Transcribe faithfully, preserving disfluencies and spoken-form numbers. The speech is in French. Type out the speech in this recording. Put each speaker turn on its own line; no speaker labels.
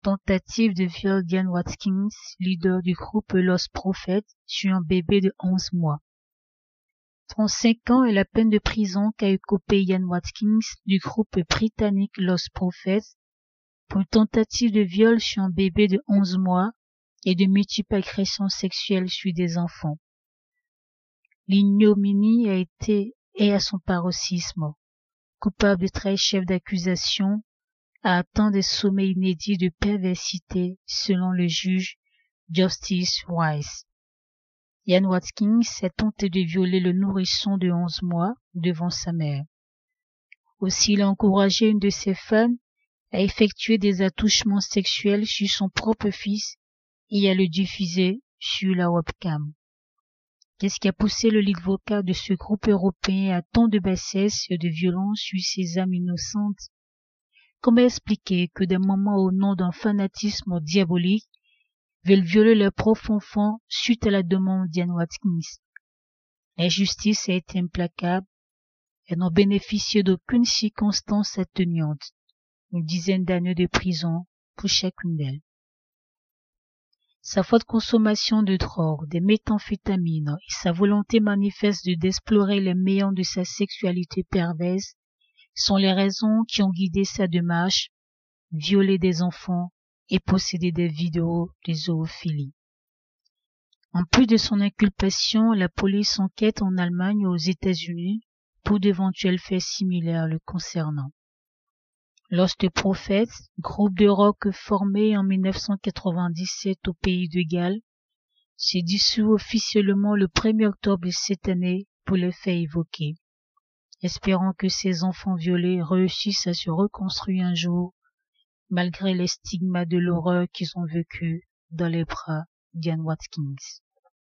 Tentative de viol d'Ian Watkins, leader du groupe Lost Prophets, sur un bébé de onze mois. trente-cinq ans est la peine de prison qu'a écopé Ian Watkins du groupe britannique Lost Prophets pour tentative de viol sur un bébé de onze mois et de multiples agressions sexuelles sur des enfants. L'ignominie a été et à son paroxysme. Coupable de treize chefs d'accusation, a atteint des sommets inédits de perversité selon le juge Justice Wise. Ian Watkins a tenté de violer le nourrisson de onze mois devant sa mère. Aussi, il a encouragé une de ses femmes à effectuer des attouchements sexuels sur son propre fils et à le diffuser sur la webcam. Qu'est-ce qui a poussé le lead vocal de ce groupe européen à tant de bassesse et de violence sur ces âmes innocentes? Comment expliquer que des mamans au nom d'un fanatisme diabolique veulent violer leur propre enfant suite à la demande d'Ian Watkins? La justice a été implacable et n'ont bénéficié d'aucune circonstance atténuante. Une dizaine d'années de prison pour chacune d'elles. Sa forte consommation de drogue, des méthamphétamines et sa volonté manifeste d'explorer les meilleurs de sa sexualité perverse sont les raisons qui ont guidé sa démarche, violer des enfants et posséder des vidéos de zoophilie. En plus de son inculpation, la police enquête en Allemagne et aux États-Unis pour d'éventuels faits similaires le concernant. Lost Prophets, groupe de rock formé en mille neuf cent quatre-vingt-dix-sept au pays de Galles, s'est dissous officiellement le premier octobre de cette année pour les faits évoqués, espérant que ces enfants violés réussissent à se reconstruire un jour, malgré les stigmates de l'horreur qu'ils ont vécu dans les bras d'Ian Watkins.